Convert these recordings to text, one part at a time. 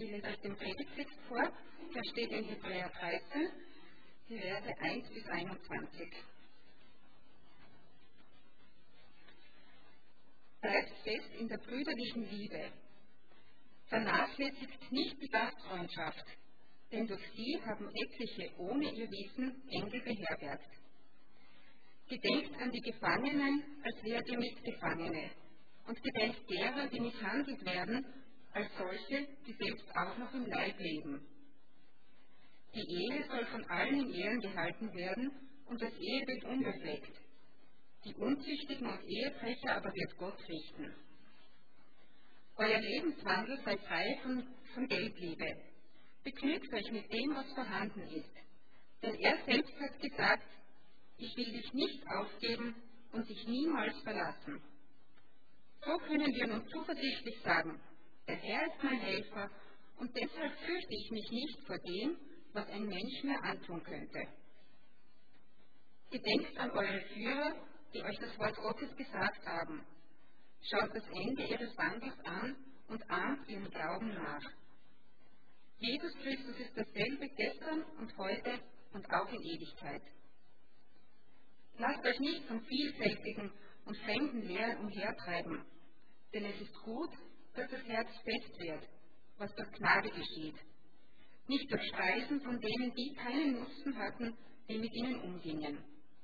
Ich lese euch den Predigtext vor. Der steht in Hebräer 13, die Verse 1 bis 21. Bleibt fest in der brüderlichen Liebe. Vernachlässigt nicht die Gastfreundschaft, denn durch sie haben etliche ohne ihr Wissen Engel beherbergt. Gedenkt an die Gefangenen, als wärt ihr Mitgefangene, und gedenkt derer, die misshandelt werden, als solche, die selbst auch noch im Leib leben. Die Ehe soll von allen in Ehren gehalten werden, und das Ehebild unbefleckt. Die Unzüchtigen und Ehebrecher aber wird Gott richten. Euer Lebenswandel sei frei von Geldliebe. Begnügt euch mit dem, was vorhanden ist. Denn er selbst hat gesagt, ich will dich nicht aufgeben und dich niemals verlassen. So können wir nun zuversichtlich sagen, der Herr ist mein Helfer und deshalb fürchte ich mich nicht vor dem, was ein Mensch mir antun könnte. Gedenkt an eure Führer, die euch das Wort Gottes gesagt haben. Schaut das Ende ihres Wandels an und ahmt ihren Glauben nach. Jesus Christus ist dasselbe gestern und heute und auch in Ewigkeit. Lasst euch nicht von vielfältigen und fremden Lehren umhertreiben, denn es ist gut, dass das Herz fest wird, was durch Gnade geschieht, nicht durch Speisen von denen, die keinen Nutzen hatten, die mit ihnen umgingen.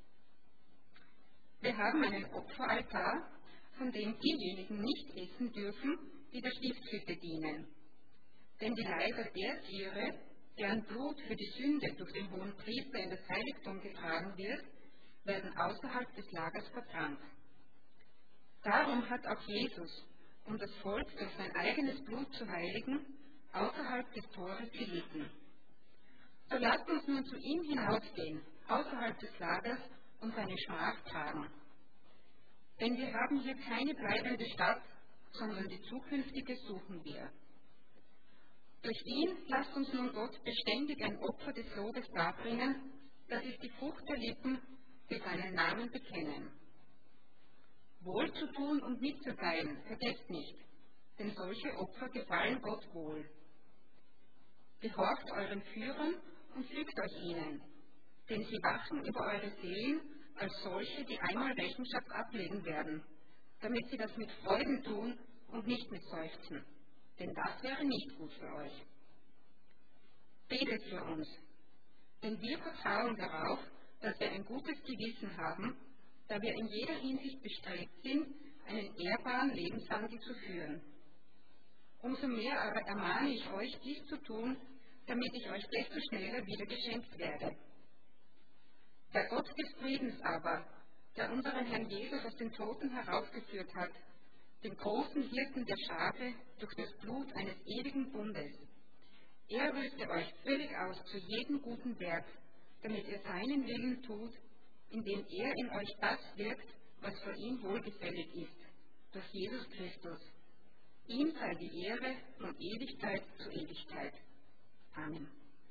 Wir haben einen Opferaltar, von dem diejenigen nicht essen dürfen, die der Stiftshütte dienen. Denn die Leiber der Tiere, deren Blut für die Sünde durch den Hohenpriester in das Heiligtum getragen wird, werden außerhalb des Lagers verbrannt. Darum hat auch Jesus, um das Volk durch sein eigenes Blut zu heiligen, außerhalb des Tores gelitten. So lasst uns nun zu ihm hinausgehen, außerhalb des Lagers, und seine Schmach tragen. Denn wir haben hier keine bleibende Stadt, sondern die zukünftige suchen wir. Durch ihn lasst uns nun Gott beständig ein Opfer des Lobes darbringen, das ist die Frucht der Lippen, die seinen Namen bekennen. Wohl zu tun und mitzuteilen, vergesst nicht, denn solche Opfer gefallen Gott wohl. Gehorcht euren Führern und fügt euch ihnen, denn sie wachen über eure Seelen als solche, die einmal Rechenschaft ablegen werden, damit sie das mit Freuden tun und nicht mit Seufzen, denn das wäre nicht gut für euch. Betet für uns, denn wir vertrauen darauf, dass wir ein gutes Gewissen haben, da wir in jeder Hinsicht bestrebt sind, einen ehrbaren Lebenswandel zu führen. Umso mehr aber ermahne ich euch, dies zu tun, damit ich euch desto schneller wieder geschenkt werde. Der Gott des Friedens aber, der unseren Herrn Jesus aus den Toten heraufgeführt hat, den großen Hirten der Schafe durch das Blut eines ewigen Bundes, er rüste euch völlig aus zu jedem guten Werk, damit ihr seinen Willen tut, indem er in euch das wirkt, was für ihn wohlgefällig ist, durch Jesus Christus. Ihm sei die Ehre von Ewigkeit zu Ewigkeit. Amen.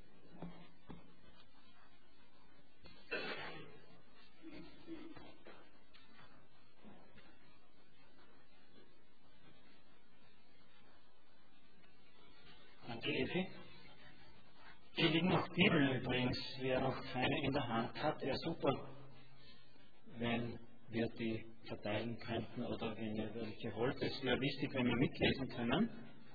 Danke, Evi. Hier liegen noch Bibeln übrigens. Wer noch keine in der Hand hat, wäre super, wenn wir die verteilen könnten oder wenn ihr welche holt. Es wäre wichtig, wenn wir mitlesen können.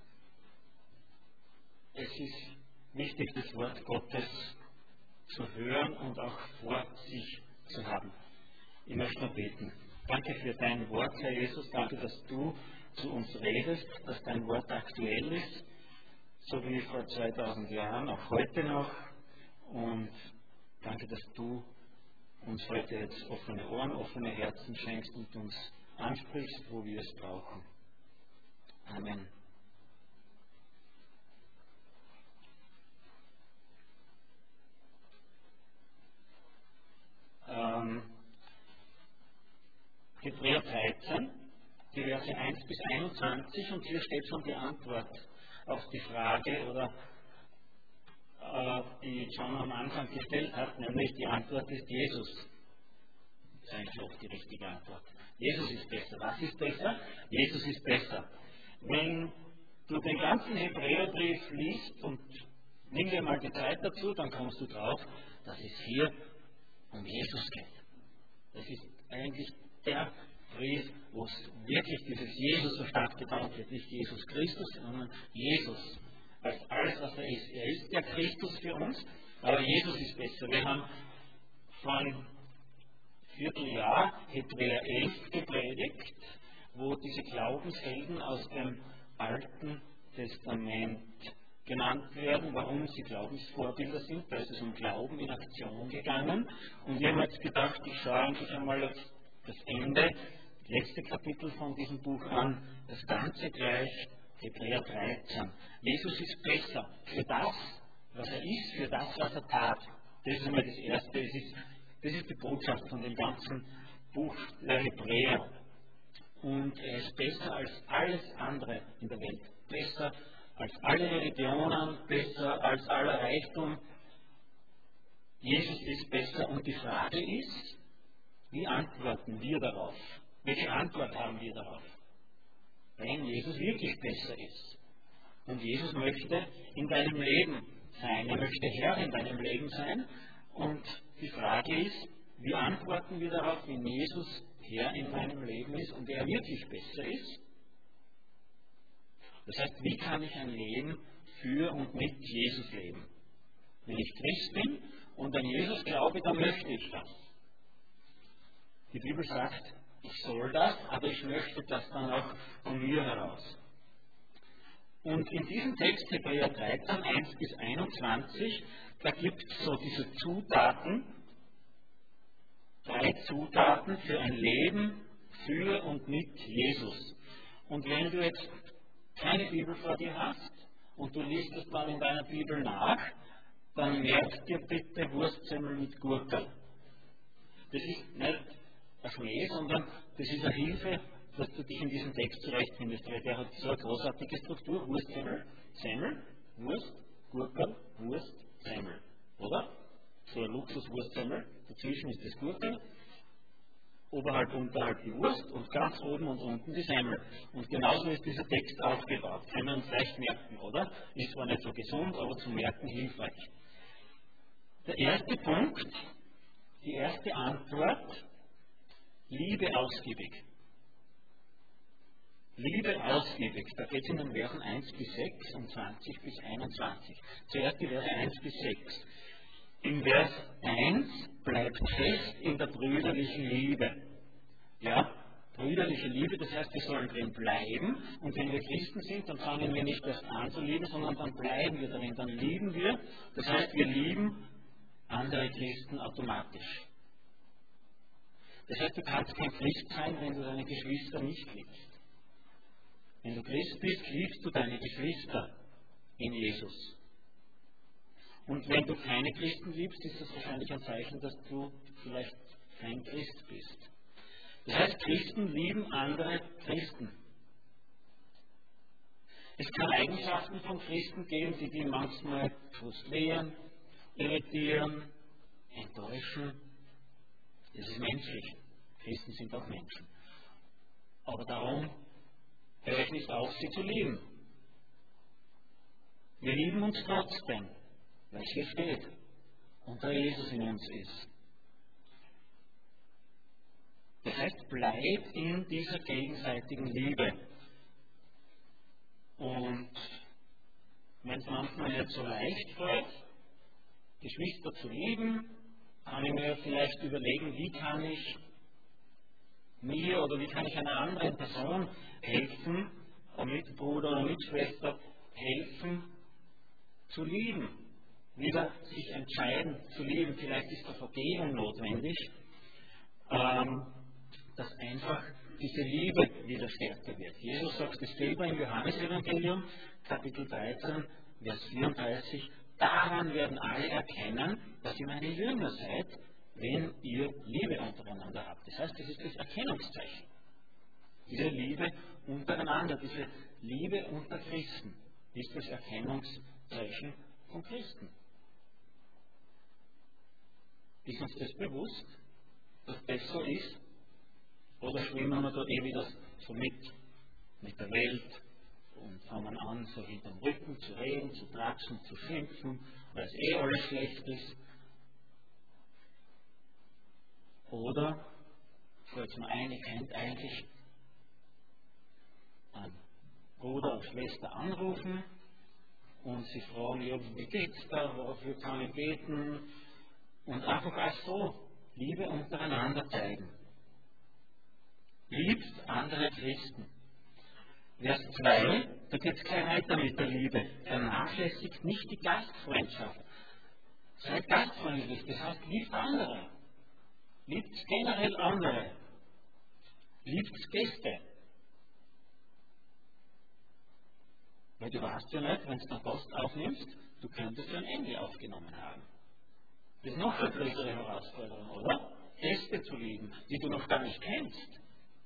Es ist wichtig, das Wort Gottes zu hören und auch vor sich zu haben. Ich möchte noch beten. Danke für dein Wort, Herr Jesus. Danke, dass du zu uns redest, dass dein Wort aktuell ist, so wie vor 2000 Jahren, auch heute noch. Und danke, dass du uns heute jetzt offene Ohren, offene Herzen schenkst und uns ansprichst, wo wir es brauchen. Amen. Hebräer 13, die Verse 1 bis 21, und hier steht schon die Antwort auf die Frage, oder die John am Anfang gestellt hat, nämlich die Antwort ist Jesus. Das ist eigentlich auch die richtige Antwort. Jesus ist besser. Was ist besser? Jesus ist besser. Wenn du den ganzen Hebräerbrief liest und nimm dir mal die Zeit dazu, dann kommst du drauf, dass es hier um Jesus geht. Das ist eigentlich der Brief, wo es wirklich dieses Jesus so stark betont wird. Nicht Jesus Christus, sondern Jesus als alles, was er ist. Er ist der Christus für uns, aber Jesus ist besser. Wir haben vor einem Vierteljahr Hebräer 11 gepredigt, wo diese Glaubenshelden aus dem Alten Testament genannt werden, warum sie Glaubensvorbilder sind. Da ist es um Glauben in Aktion gegangen. Und ich habe jetzt gedacht, ich schaue eigentlich einmal das Ende, das letzte Kapitel von diesem Buch an, das Ganze gleich, Hebräer 13. Jesus ist besser für das, was er ist, für das, was er tat. Das ist einmal das Erste. Das ist die Botschaft von dem ganzen Buch der Hebräer. Und er ist besser als alles andere in der Welt. Besser als alle Religionen, besser als aller Reichtum. Jesus ist besser. Und die Frage ist, wie antworten wir darauf? Welche Antwort haben wir darauf? Wenn Jesus wirklich besser ist. Und Jesus möchte in deinem Leben sein. Er möchte Herr in deinem Leben sein. Und die Frage ist, wie antworten wir darauf, wenn Jesus Herr in deinem Leben ist und er wirklich besser ist? Das heißt, wie kann ich ein Leben für und mit Jesus leben? Wenn ich Christ bin und an Jesus glaube, dann möchte ich das. Die Bibel sagt, ich soll das, aber ich möchte das dann auch von mir heraus. Und in diesem Text, Hebräer 13, 1 bis 21, da gibt es so diese Zutaten, 3 Zutaten für ein Leben für und mit Jesus. Und wenn du jetzt keine Bibel vor dir hast und du liest es dann in deiner Bibel nach, dann merk dir bitte Wurstsemmel mit Gurkel. Das ist nicht ein Schmäh, sondern das ist eine Hilfe, dass du dich in diesem Text zurechtfindest, weil der hat so eine großartige Struktur. Wurstsemmel, Semmel, Wurst, Gurkel, Wurst, Semmel. Oder? So ein Luxuswurstsemmel, dazwischen ist das Gurkel, oberhalb, unterhalb die Wurst und ganz oben und unten die Semmel. Und genauso ist dieser Text aufgebaut. Können wir uns leicht merken, oder? Ist zwar nicht so gesund, aber zum Merken hilfreich. Der erste Punkt, die erste Antwort, Liebe ausgiebig. Liebe ausgiebig. Da geht es in den Versen 1 bis 6 und 20 bis 21. Zuerst die Verse 1 bis 6. Im Vers 1 bleibt fest in der brüderlichen Liebe. Ja, brüderliche Liebe, das heißt, wir sollen drin bleiben. Und wenn wir Christen sind, dann fangen wir nicht erst an zu lieben, sondern dann bleiben wir darin, dann lieben wir. Das heißt, wir lieben andere Christen automatisch. Das heißt, du kannst kein Christ sein, wenn du deine Geschwister nicht liebst. Wenn du Christ bist, liebst du deine Geschwister in Jesus. Und wenn du keine Christen liebst, ist das wahrscheinlich ein Zeichen, dass du vielleicht kein Christ bist. Das heißt, Christen lieben andere Christen. Es kann Eigenschaften von Christen geben, die manchmal frustrieren, irritieren, enttäuschen. Das ist menschlich. Christen sind auch Menschen. Aber darum höre ich nicht auf, sie zu lieben. Wir lieben uns trotzdem, weil es hier steht und da Jesus in uns ist. Das heißt, bleib in dieser gegenseitigen Liebe. Und wenn es manchmal nicht so leicht fällt, Geschwister zu lieben, kann ich mir vielleicht überlegen, wie kann ich mir oder wie kann ich einer anderen Person helfen, einem Mitbruder oder Mitschwester helfen, zu lieben. Wieder sich entscheiden zu lieben. Vielleicht ist da Vergebung notwendig, dass einfach diese Liebe wieder stärker wird. Jesus sagt es selber im Johannesevangelium, Kapitel 13, Vers 34, daran werden alle erkennen, dass ihr meine Jünger seid, wenn ihr Liebe untereinander habt. Das heißt, das ist das Erkennungszeichen. Diese Liebe untereinander, diese Liebe unter Christen ist das Erkennungszeichen von Christen. Ist uns das bewusst, dass das so ist? Oder schwimmen wir da wieder so mit der Welt und fangen an, so hinterm Rücken zu reden, zu tratschen, zu schimpfen, weil es alles schlecht ist. Oder fällt mir ein, ihr könnt eigentlich einen Bruder oder Schwester anrufen und sie fragen, ja, wie geht's da, wofür kann ich beten? Und einfach auch so Liebe untereinander zeigen. Liebt andere Christen. Vers 2, da geht es gleich weiter mit der Liebe. Vernachlässigt nicht die Gastfreundschaft. Seid gastfreundlich, das heißt, liebt andere. Liebt generell andere. Liebt Gäste. Weil du weißt ja nicht, wenn du einen Gast aufnimmst, du könntest ja einen Engel aufgenommen haben. Das ist noch eine größere Herausforderung, oder? Gäste zu lieben, die du noch gar nicht kennst.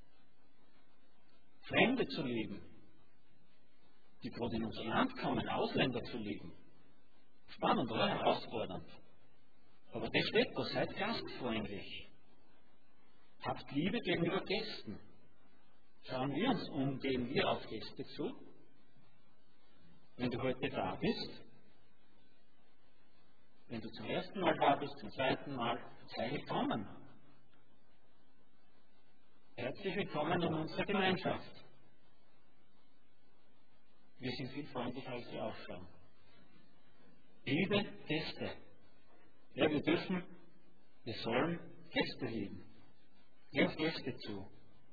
Fremde zu lieben, die gerade in unser Land kommen, Ausländer zu lieben. Spannend, oder? Herausfordernd. Aber das steht da, seid gastfreundlich. Habt Liebe gegenüber Gästen. Schauen wir uns um, gehen wir auf Gäste zu. Wenn du heute da bist, wenn du zum ersten Mal da bist, zum zweiten Mal, sei willkommen. Herzlich willkommen in unserer Gemeinschaft. Wir sind viel freundlicher, als wir ausschauen. Liebe Gäste. Ja, wir sollen Gäste lieben. Geh auf Gäste zu.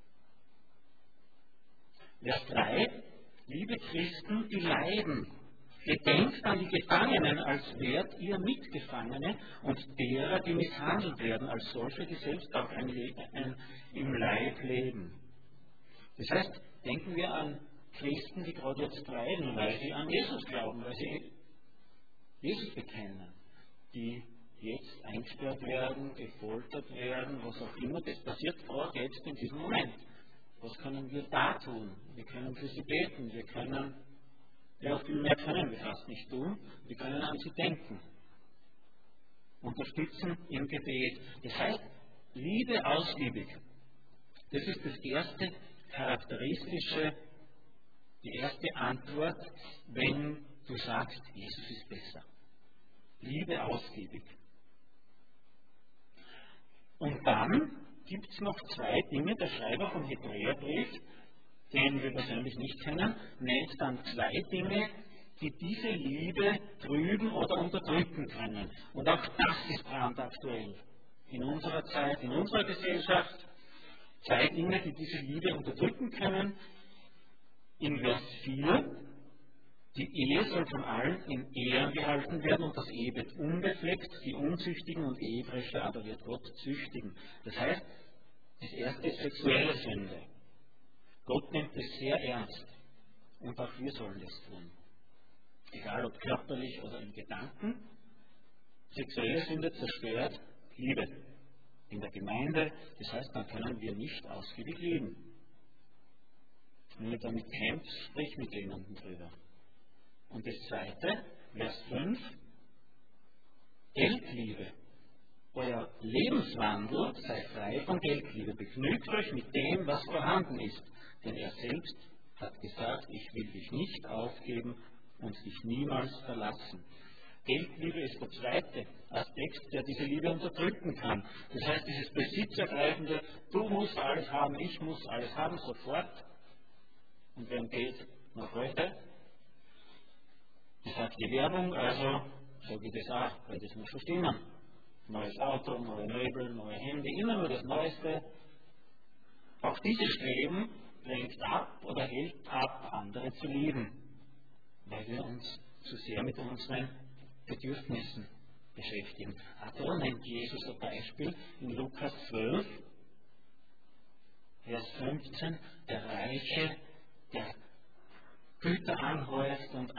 Vers 3. Liebe Christen, die leiden. Gedenkt an die Gefangenen, als wärt ihr Mitgefangene und derer, die misshandelt werden, als solche, die selbst auch im Leib leben. Das heißt, denken wir an Christen, die gerade jetzt leiden, weil sie an Jesus glauben, weil sie Jesus bekennen, die jetzt eingesperrt werden, gefoltert werden, was auch immer, das passiert gerade jetzt in diesem Moment. Was können wir da tun? Wir können für sie beten, wir können, ja, viel mehr können wir fast nicht tun, wir können an sie denken, unterstützen im Gebet. Das heißt, Liebe ausgiebig. Das ist das erste charakteristische, die erste Antwort, wenn du sagst, Jesus ist besser. Liebe ausgiebig. Und dann gibt es noch zwei Dinge. Der Schreiber vom Hebräerbrief, den wir persönlich nicht kennen, nennt dann zwei Dinge, die diese Liebe trüben oder unterdrücken können. Und auch das ist brandaktuell. In unserer Zeit, in unserer Gesellschaft. Zwei Dinge, die diese Liebe unterdrücken können. In Vers 4, die Ehe soll von allen in Ehren gehalten werden und das Ehebett unbefleckt, die Unzüchtigen und Ehebrecher aber wird Gott züchtigen. Das heißt, das erste ist sexuelle Sünde. Gott nimmt es sehr ernst und auch wir sollen es tun. Egal ob körperlich oder in Gedanken. Sexuelle Sünde zerstört Liebe in der Gemeinde. Das heißt, dann können wir nicht ausgiebig lieben. Wenn ihr damit kämpft, sprich mit jemandem drüber. Und das zweite, Vers 5, Geldliebe. Euer Lebenswandel sei frei von Geldliebe. Begnügt euch mit dem, was vorhanden ist. Denn er selbst hat gesagt, ich will dich nicht aufgeben und dich niemals verlassen. Geldliebe ist der zweite Aspekt, der diese Liebe unterdrücken kann. Das heißt, dieses besitzergreifende, du musst alles haben, ich muss alles haben, sofort. Und wem geht noch heute? Das sagt die Werbung, also sage ich das auch, weil das muss schon stimmen. Neues Auto, neue Möbel, neue Handy, immer nur das Neueste. Auch dieses Streben lenkt ab oder hält ab, andere zu lieben, weil wir uns zu sehr mit unseren Bedürfnissen beschäftigen. Da nennt Jesus ein Beispiel in Lukas 12, Vers 15, der Reiche, der Güter anhäuft und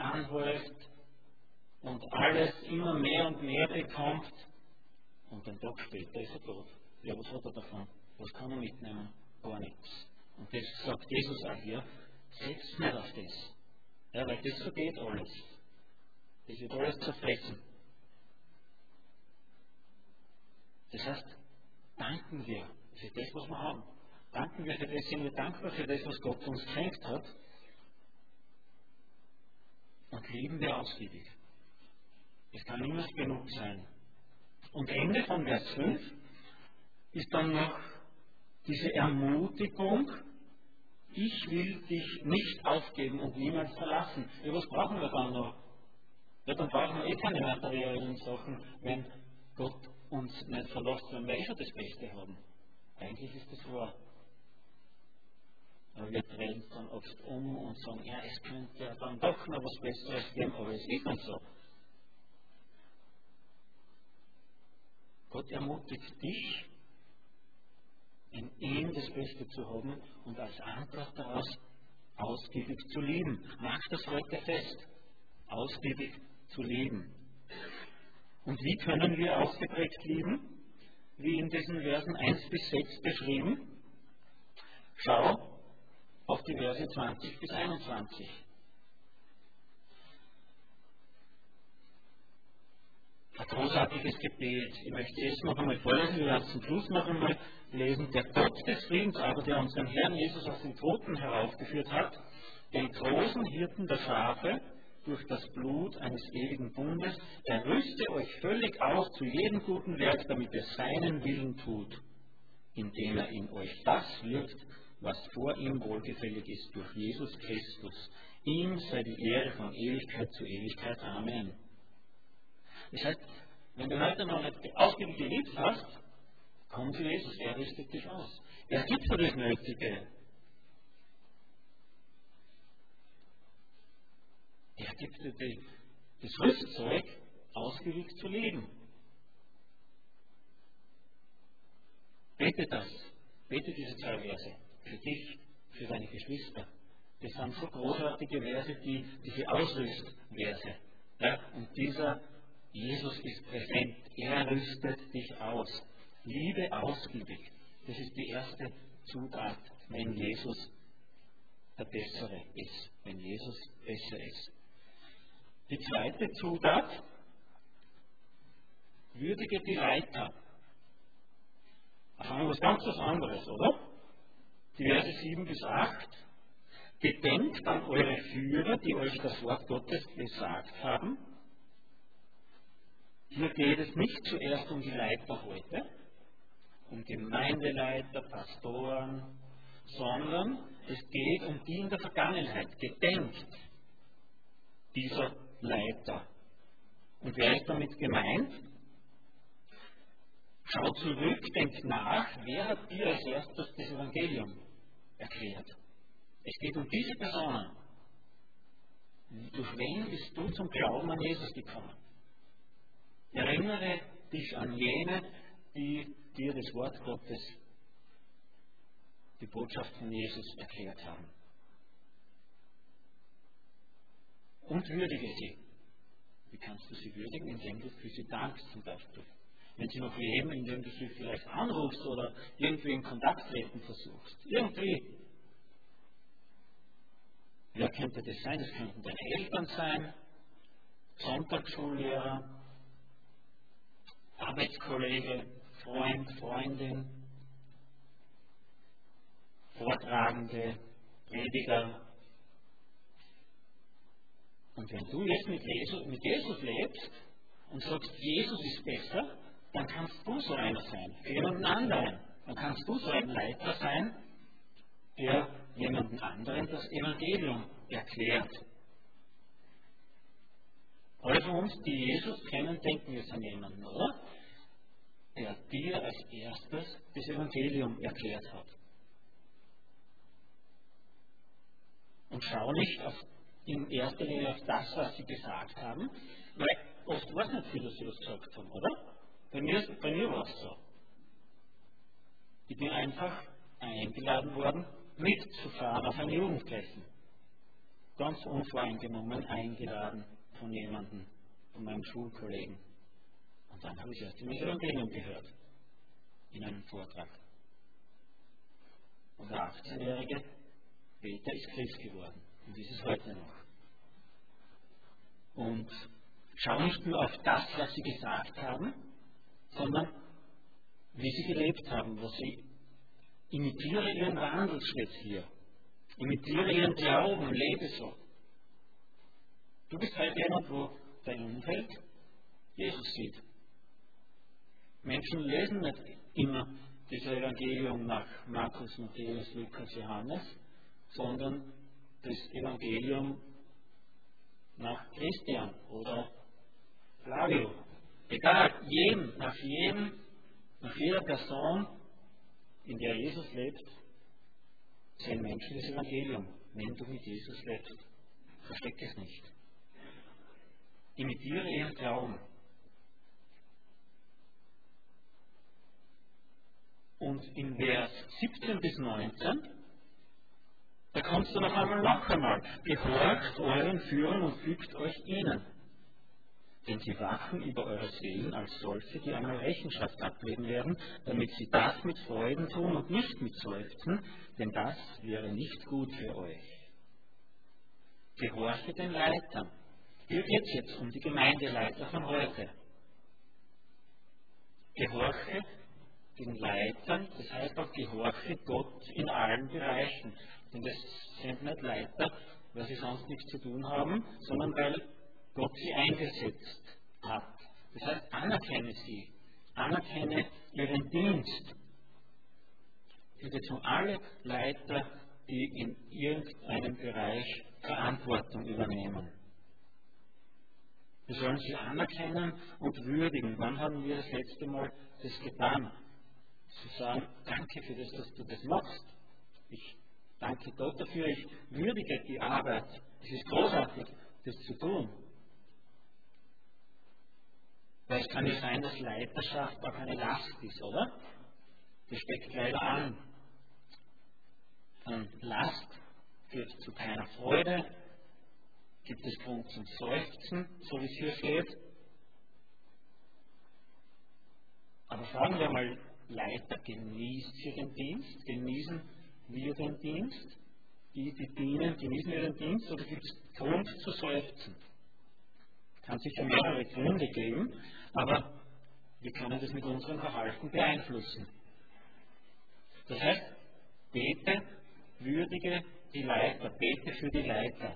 alles immer mehr und mehr bekommt und einen Tag später ist er tot. Ja, was hat er davon? Was kann er mitnehmen? Gar nichts. Und das sagt Jesus auch hier, setzt nicht auf das. Ja, weil das vergeht alles. Das wird alles zerfressen. Das heißt, danken wir für das, was wir haben. Danken wir für das, sind wir dankbar für das, was Gott uns geschenkt hat. lieben wir ausgiebig. Es kann niemals genug sein. Und Ende von Vers 5 ist dann noch diese Ermutigung, ich will dich nicht aufgeben und niemals verlassen. Ja, was brauchen wir dann noch? Ja, dann brauchen wir keine materiellen Sachen, wenn Gott uns nicht verlässt, wenn wir schon das Beste haben. Eigentlich ist das wahr. Aber wir drehen es dann oft um und sagen, ja, es könnte ja dann doch noch was Besseres geben, aber es ist nicht so. Gott ermutigt dich, in ihm das Beste zu haben und als Antwort daraus ausgiebig zu lieben. Mach das heute fest. Ausgiebig zu lieben. Und wie können wir ausgeprägt lieben? Wie in diesen Versen 1 bis 6 beschrieben. Schau auf die Verse 20 bis 21. Ein großartiges Gebet. Ich möchte es noch einmal vorlesen, wir werden es zum Schluss noch einmal lesen. Der Gott des Friedens aber, der unseren Herrn Jesus aus den Toten heraufgeführt hat, den großen Hirten der Schafe, durch das Blut eines ewigen Bundes, er rüste euch völlig aus zu jedem guten Werk, damit er seinen Willen tut, indem er in euch das wirkt, was vor ihm wohlgefällig ist, durch Jesus Christus. Ihm sei die Ehre von Ewigkeit zu Ewigkeit. Amen. Das heißt, wenn du heute noch nicht ausgiebig geliebt hast, komm zu Jesus, er rüstet dich aus. Er gibt dir das Nötige. Er gibt dir das Rüstzeug, ausgiebig zu leben. Bete das. Bete diese 2 Verse. Für dich, für deine Geschwister. Das sind so großartige Verse, diese Ausrüstverse. Ja, und dieser Jesus ist präsent. Er rüstet dich aus. Liebe ausgiebig. Das ist die erste Zutat, wenn Jesus der Bessere ist. Wenn Jesus besser ist. Die zweite Zutat, würdige die Leiter. Also was ganz was anderes, oder? Die Verse 7 bis 8. Gedenkt an eure Führer, die euch das Wort Gottes gesagt haben. Hier geht es nicht zuerst um die Leiter heute, um Gemeindeleiter, Pastoren, sondern es geht um die in der Vergangenheit. Gedenkt dieser Leiter. Und wer ist damit gemeint? Schau zurück, denk nach, wer hat dir als erstes das Evangelium erklärt? Es geht um diese Personen. Durch wen bist du zum Glauben an Jesus gekommen? Erinnere dich an jene, die dir das Wort Gottes, die Botschaft von Jesus erklärt haben. Und würdige sie. Wie kannst du sie würdigen? Indem du für sie dankst zum Beispiel. Wenn sie noch leben, indem du sie vielleicht anrufst oder irgendwie in Kontakt treten versuchst. Irgendwie. Wer könnte das sein? Das könnten deine Eltern sein, Sonntagsschullehrer, Arbeitskollege, Freund, Freundin, Vortragende, Prediger. Und wenn du jetzt mit Jesus lebst und sagst, Jesus ist besser, dann kannst du so einer sein, für jemanden anderen. Dann kannst du so ein Leiter sein, der jemanden anderen das Evangelium erklärt. Alle von uns, die Jesus kennen, denken, wir sind jemanden, oder? Der dir als erstes das Evangelium erklärt hat. Und schau nicht in erster Linie auf das, was sie gesagt haben, weil oft war es nicht viel, dass sie das gesagt haben, oder? Bei mir war es so. Ich bin einfach eingeladen worden, mitzufahren auf ein Jugendtreffen. Ganz unvoreingenommen eingeladen von jemandem, von meinem Schulkollegen. Und dann habe ich erst das Evangelium gehört. In einem Vortrag. Und der 18-jährige Peter ist Christ geworden. Und ist es heute noch. Und schau nicht nur auf das, was sie gesagt haben, sondern wie sie gelebt haben, wo sie imitiere ihren Wandel, steht hier. Imitiere ihren Glauben, lebe so. Du bist halt jemand, wo dein Umfeld Jesus sieht. Menschen lesen nicht immer das Evangelium nach Markus, Matthäus, Lukas, Johannes, sondern das Evangelium nach Christian oder Flavio. Egal, nach jeder Person, in der Jesus lebt, sehen Menschen das Evangelium, wenn du mit Jesus lebst. Versteck es nicht. Imitiere ihren Glauben. Und in Vers 17 bis 19, da kommst du noch einmal, gehorcht euren Führern und fügt euch ihnen. Denn sie wachen über eure Seelen als solche, die einmal Rechenschaft ablegen werden, damit sie das mit Freuden tun und nicht mit Seufzen, denn das wäre nicht gut für euch. Gehorche den Leitern. Hier geht es jetzt um die Gemeindeleiter von heute. Gehorche den Leitern, das heißt auch gehorche Gott in allen Bereichen. Denn das sind nicht Leiter, weil sie sonst nichts zu tun haben, sondern weil Gott sie eingesetzt hat. Das heißt, anerkenne sie, anerkenne ihren Dienst. Es geht um alle Leiter, die in irgendeinem Bereich Verantwortung übernehmen. Wir sollen sie anerkennen und würdigen. Wann haben wir das letzte Mal das getan? Zu sagen, danke für das, dass du das machst. Ich danke Gott dafür, ich würdige die Arbeit. Es ist großartig, das zu tun. Weil es kann nicht sein, dass Leiterschaft auch eine Last ist, oder? Das steckt leider an. Und Last führt zu keiner Freude, gibt es Grund zum Seufzen, so wie es hier steht. Aber fragen wir mal, Leiter, genießt ihr den Dienst? Genießen wir den Dienst? Die dienen, genießen wir den Dienst? Oder gibt es Grund zu seufzen? Es kann sicher mehrere Gründe geben, aber wir können das mit unserem Verhalten beeinflussen. Das heißt, bete, würdige die Leiter, bete für die Leiter.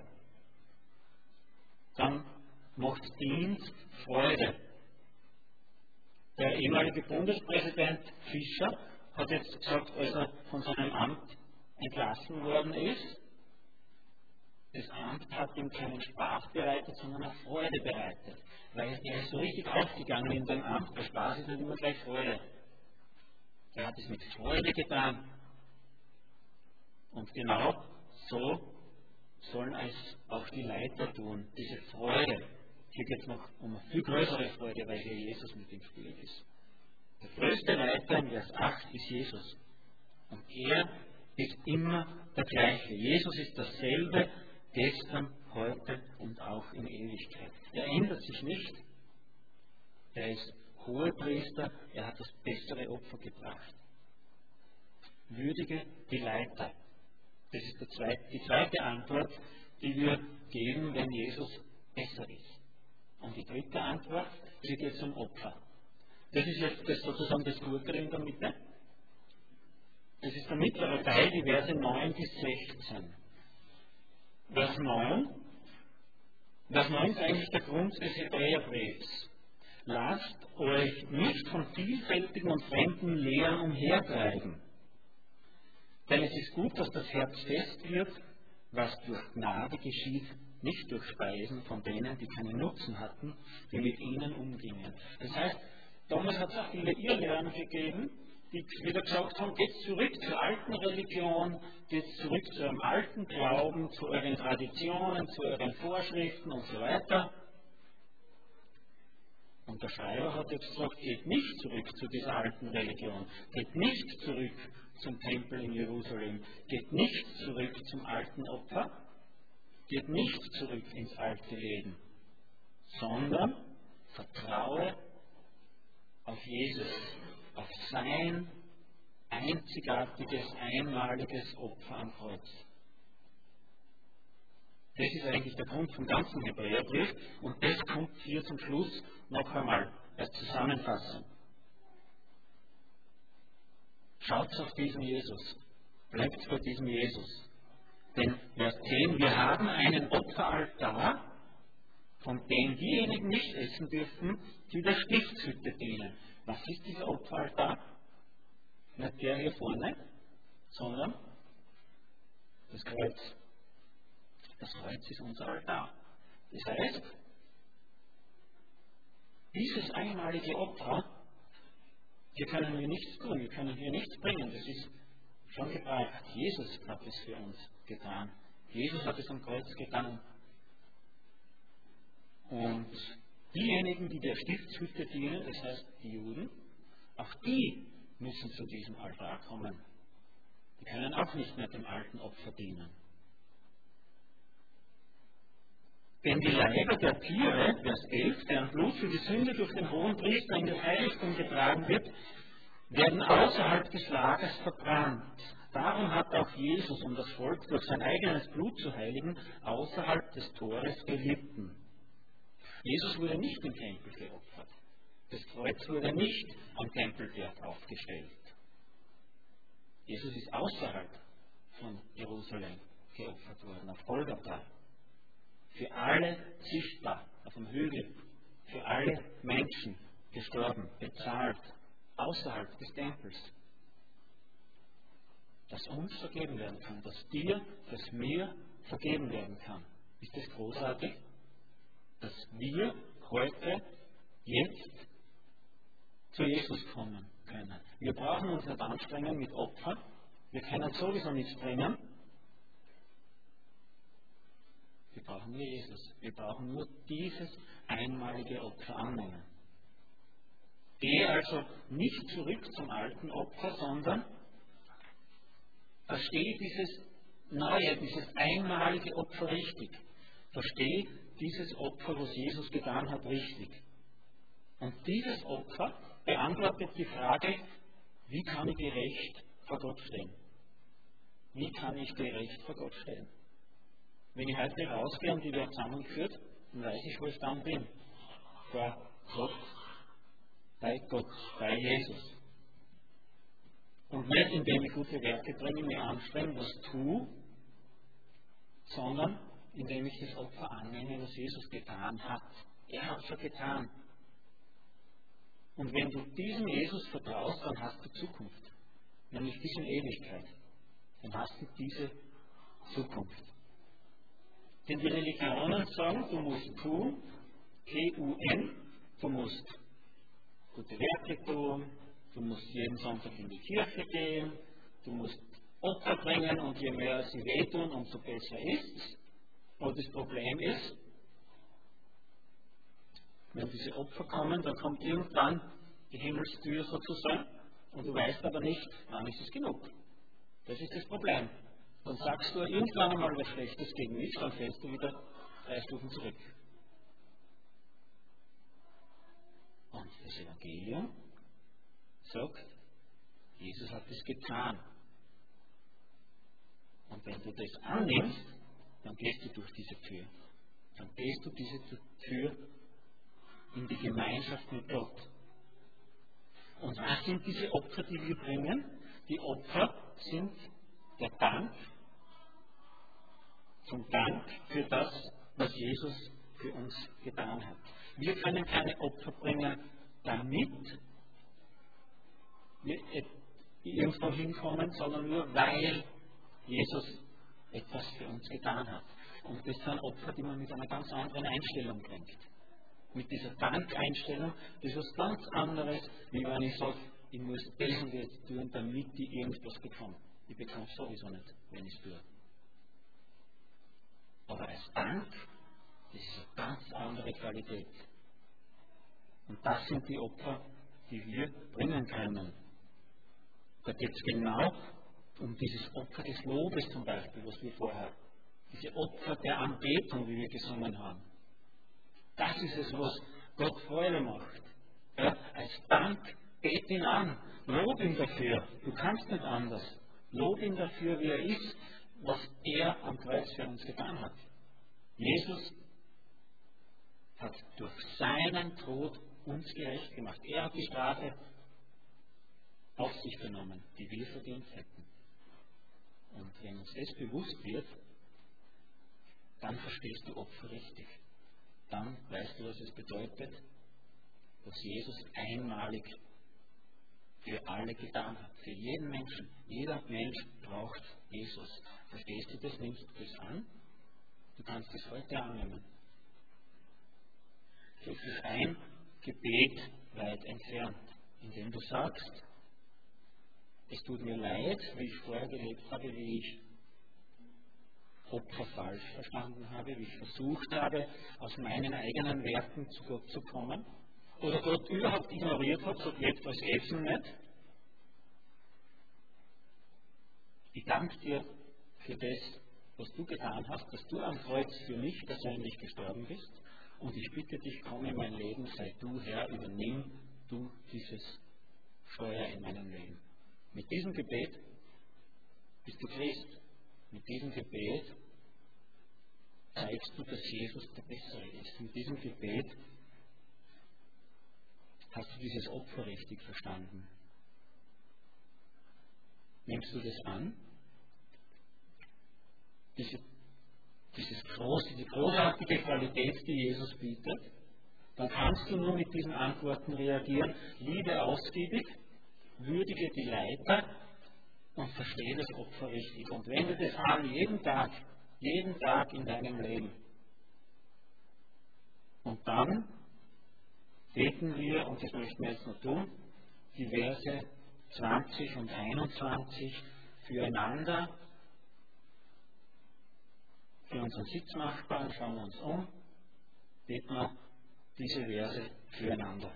Dann macht Dienst Freude. Der ehemalige Bundespräsident Fischer hat jetzt gesagt, als er von seinem Amt entlassen worden ist, das Amt hat ihm keinen Spaß bereitet, sondern eine Freude bereitet. Weil er ist so richtig aufgegangen in dem Amt. Der Spaß ist nicht immer gleich Freude. Er hat es mit Freude getan. Und genau so sollen es auch die Leiter tun, diese Freude. Hier geht es noch um eine viel größere Freude, weil hier Jesus mit im Spiel ist. Der größte Leiter in Vers 8 ist Jesus. Und er ist immer der gleiche. Jesus ist dasselbe, gestern, heute und auch in Ewigkeit. Er ändert sich nicht. Er ist Hohepriester, er hat das bessere Opfer gebracht. Würdige die Leiter. Das ist die zweite Antwort, die wir geben, wenn Jesus besser ist. Und die dritte Antwort, hier geht es um Opfer. Das ist jetzt sozusagen das Gurtere in der Mitte. Das ist der mittlere Teil, die Verse 9 bis 16. Vers 9 ist eigentlich der Grund des Hebräerbriefs. Lasst euch nicht von vielfältigen und fremden Lehren umhertreiben. Denn es ist gut, dass das Herz fest wird, was durch Gnade geschieht, nicht durch Speisen von denen, die keinen Nutzen hatten, die mit ihnen umgingen. Das heißt, damals hat es auch viele Irrlehren gegeben, die wieder gesagt haben, geht zurück zur alten Religion, geht zurück zu eurem alten Glauben, zu euren Traditionen, zu euren Vorschriften und so weiter. Und der Schreiber hat jetzt gesagt, geht nicht zurück zu dieser alten Religion, geht nicht zurück zum Tempel in Jerusalem, geht nicht zurück zum alten Opfer, geht nicht zurück ins alte Leben, sondern vertraue auf Jesus, auf sein einzigartiges, einmaliges Opfer am Kreuz. Das ist eigentlich der Grund vom ganzen Hebräerbrief und das kommt hier zum Schluss noch einmal als Zusammenfassung. Schaut auf diesen Jesus, bleibt bei diesem Jesus. Denn Vers 10, wir haben einen Opferaltar, von dem diejenigen nicht essen dürfen, die der Stiftshütte dienen. Was ist dieser Opferaltar? Nicht der hier vorne, sondern das Kreuz. Das Kreuz ist unser Altar. Das heißt, dieses einmalige Opfer, hier können wir nichts tun, wir können hier nichts bringen. Das ist schon gebracht. Jesus hat es für uns getan. Jesus hat es am Kreuz getan. Und diejenigen, die der Stiftshütte dienen, das heißt die Juden, auch die müssen zu diesem Altar kommen. Die können auch nicht mehr dem alten Opfer dienen. Denn die Leiber der Tiere, Vers 11, deren Blut für die Sünde durch den Hohenpriester in das Heiligtum getragen wird, werden außerhalb des Lagers verbrannt. Darum hat auch Jesus, um das Volk durch sein eigenes Blut zu heiligen, außerhalb des Tores gelitten. Jesus wurde nicht im Tempel geopfert. Das Kreuz wurde nicht am Tempelberg aufgestellt. Jesus ist außerhalb von Jerusalem geopfert worden, auf Golgatha. Für alle sichtbar, auf dem Hügel, für alle Menschen gestorben, bezahlt, außerhalb des Tempels. Dass uns vergeben werden kann, dass dir, dass mir vergeben werden kann. Ist das großartig? Dass wir heute, jetzt zu Jesus kommen können. Wir brauchen uns nicht anstrengen mit Opfern. Wir können sowieso nichts bringen. Wir brauchen nur Jesus. Wir brauchen nur dieses einmalige Opfer annehmen. Gehe also nicht zurück zum alten Opfer, sondern verstehe dieses neue, dieses einmalige Opfer richtig. Verstehe dieses Opfer, was Jesus getan hat, richtig. Und dieses Opfer beantwortet die Frage, wie kann ich gerecht vor Gott stehen? Wie kann ich gerecht vor Gott stehen? Wenn ich heute rausgehe und die wird zusammengeführt, dann weiß ich, wo ich dann bin. Vor Gott, bei Jesus. Und nicht, indem ich gute Werke bringe, mir anstrenge, was tue, sondern indem ich das Opfer annehme, was Jesus getan hat. Er hat es schon getan. Und wenn du diesem Jesus vertraust, dann hast du Zukunft. Nämlich diese Ewigkeit. Dann hast du diese Zukunft. Denn die Religionen sagen, du musst tun, T-U-N, du musst gute Werke tun, du musst jeden Sonntag in die Kirche gehen, du musst Opfer bringen und je mehr sie wehtun, umso besser ist es. Und das Problem ist, wenn diese Opfer kommen, dann kommt irgendwann die Himmelstür sozusagen und du weißt aber nicht, wann ist es genug. Das ist das Problem. Dann sagst du irgendwann einmal was Schlechtes gegen mich, dann fällst du wieder 3 Stufen zurück. Und das Evangelium sagt, Jesus hat es getan. Und wenn du das annimmst, dann gehst du durch diese Tür. Dann gehst du diese Tür in die Gemeinschaft mit Gott. Und was sind diese Opfer, die wir bringen? Die Opfer sind der Dank, zum Dank für das, was Jesus für uns getan hat. Wir können keine Opfer bringen, damit wir irgendwo hinkommen, sondern nur weil Jesus etwas für uns getan hat. Und das sind Opfer, die man mit einer ganz anderen Einstellung bringt. Mit dieser Dankeinstellung, das ist was ganz anderes, wie wenn ich sage, ich muss das und das tun, damit ich irgendwas bekomme. Ich bekomme es sowieso nicht, wenn ich es tue. Aber als Dank, das ist eine ganz andere Qualität. Und das sind die Opfer, die wir bringen können. Da geht es genau um dieses Opfer des Lobes zum Beispiel, was wir vorher, diese Opfer der Anbetung, wie wir gesungen haben. Das ist es, was Gott Freude macht. Ja, als Dank bet ihn an, lob ihn dafür. Du kannst nicht anders. Lob ihn dafür, wie er ist, was er am Kreuz für uns getan hat. Jesus hat durch seinen Tod uns gerecht gemacht. Er hat die Strafe auf sich genommen, die wir verdient hätten. Und wenn uns das bewusst wird, dann verstehst du Opfer richtig. dann weißt du, was es bedeutet, was Jesus einmalig für alle getan hat, für jeden Menschen. Jeder Mensch braucht Jesus. Verstehst du das? Nimmst du das an? Du kannst es heute annehmen. So ist es ein Gebet weit entfernt, indem du sagst, es tut mir leid, wie ich vorher gelebt habe, wie ich Opfer falsch verstanden habe, wie ich versucht habe, aus meinen eigenen Werten zu Gott zu kommen, oder Gott überhaupt ignoriert hat, so lebt als Essen nicht. Ich danke dir für das, was du getan hast, dass du am Kreuz für mich persönlich gestorben bist, und ich bitte dich, komm in mein Leben, sei du Herr, übernimm du dieses Steuer in meinem Leben. Mit diesem Gebet bist du Christ. Mit diesem Gebet zeigst du, dass Jesus der Bessere ist. Mit diesem Gebet hast du dieses Opfer richtig verstanden. Nimmst du das an? Diese großartige Qualität, die Jesus bietet, dann kannst du nur mit diesen Antworten reagieren. Liebe ausgiebig, würdige die Leiter und verstehe das Opfer richtig. Und wende das an, jeden Tag in deinem Leben. Und dann beten wir, und das möchten wir jetzt noch tun, die Verse 20 und 21 füreinander, für unseren Sitznachbarn, schauen wir uns um, beten wir diese Verse füreinander.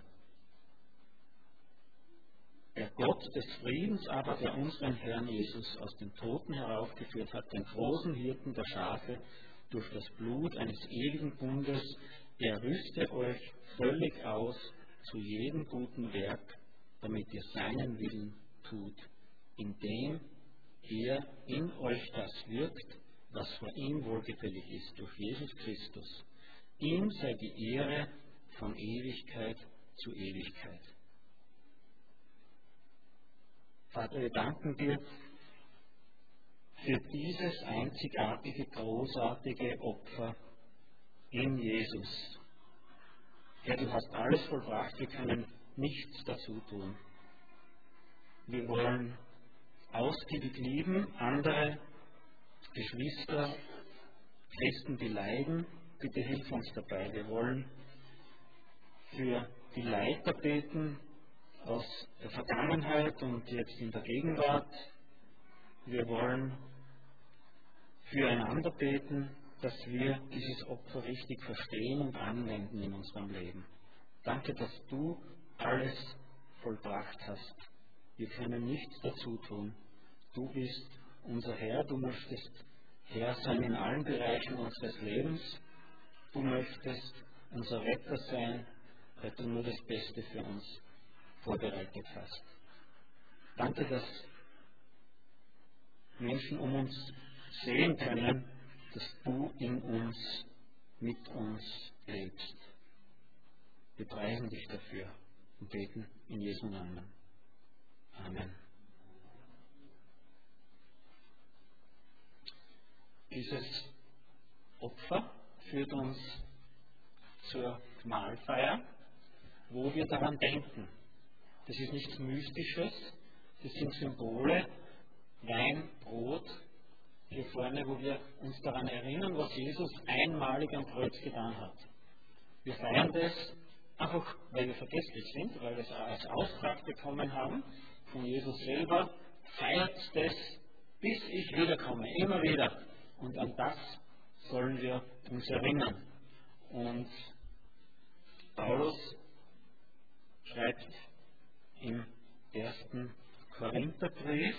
Der Gott des Friedens aber, der unseren Herrn Jesus aus den Toten heraufgeführt hat, den großen Hirten der Schafe, durch das Blut eines ewigen Bundes, er rüste euch völlig aus zu jedem guten Werk, damit ihr seinen Willen tut, indem er in euch das wirkt, was vor ihm wohlgefällig ist, durch Jesus Christus. Ihm sei die Ehre von Ewigkeit zu Ewigkeit. Vater, wir danken dir für dieses einzigartige, großartige Opfer in Jesus. Herr, du hast alles vollbracht, wir können nichts dazu tun. Wir wollen ausgiebig lieben, andere Geschwister, Christen, die leiden, bitte hilf uns dabei. Wir wollen für die Leiter beten aus der Vergangenheit und jetzt in der Gegenwart. Wir wollen füreinander beten, dass wir dieses Opfer richtig verstehen und anwenden in unserem Leben. Danke, dass du alles vollbracht hast. Wir können nichts dazu tun. Du bist unser Herr, du möchtest Herr sein in allen Bereichen unseres Lebens. Du möchtest unser Retter sein, weil du nur das Beste für uns vorbereitet hast. Danke, dass Menschen um uns sehen können, dass du in uns, mit uns lebst. Wir preisen dich dafür und beten in Jesu Namen. Amen. Dieses Opfer führt uns zur Mahlfeier, wo wir daran denken. Das ist nichts Mystisches, das sind Symbole, Wein, Brot, hier vorne, wo wir uns daran erinnern, was Jesus einmalig am Kreuz getan hat. Wir feiern das einfach, weil wir vergesslich sind, weil wir es als Auftrag bekommen haben von Jesus selber. Feiert das, bis ich wiederkomme, immer wieder. Und an das sollen wir uns erinnern. Und Paulus schreibt im 1. Korintherbrief,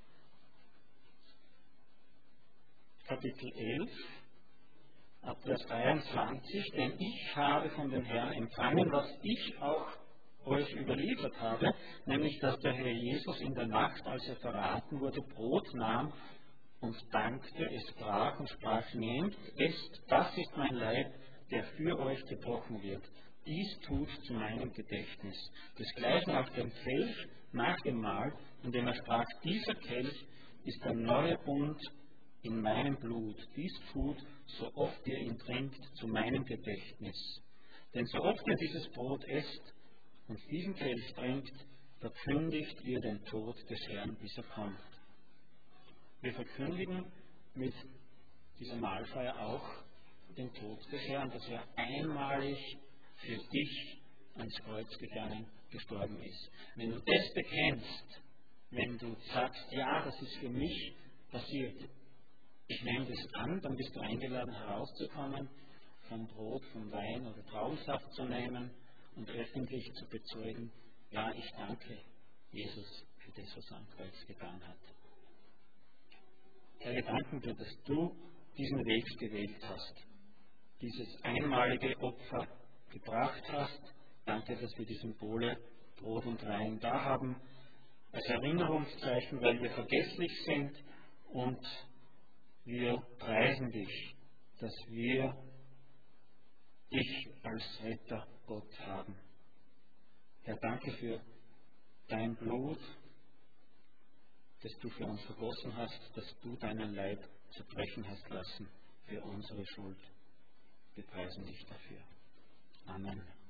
Kapitel 11, ab Vers 23, denn ich habe von dem Herrn empfangen, was ich auch euch überliefert habe, nämlich, dass der Herr Jesus in der Nacht, als er verraten wurde, Brot nahm und dankte, es brach und sprach, nehmt, esst, das ist mein Leib, der für euch gebrochen wird. Dies tut zu meinem Gedächtnis. Desgleichen auch den Kelch nach dem Mahl, indem er sprach, dieser Kelch ist der neue Bund in meinem Blut. Dies tut, so oft ihr ihn trinkt, zu meinem Gedächtnis. Denn so oft ihr dieses Brot esst und diesen Kelch trinkt, verkündigt ihr den Tod des Herrn, bis er kommt. Wir verkündigen mit dieser Mahlfeier auch den Tod des Herrn, dass er einmalig für dich ans Kreuz gegangen, gestorben ist. Wenn du das bekennst, wenn du sagst, ja, das ist für mich passiert, ich nehme das an, dann bist du eingeladen, herauszukommen, vom Brot, vom Wein oder Traubensaft zu nehmen und öffentlich zu bezeugen, ja, ich danke Jesus für das, was er am Kreuz getan hat. Herr, wir danken dir, dass du diesen Weg gewählt hast, dieses einmalige Opfer gebracht hast. Danke, dass wir die Symbole Brot und Wein da haben, als Erinnerungszeichen, weil wir vergesslich sind, und wir preisen dich, dass wir dich als Retter Gott haben. Herr, danke für dein Blut, das du für uns vergossen hast, dass du deinen Leib zerbrechen hast lassen für unsere Schuld. Wir preisen dich dafür. Amen.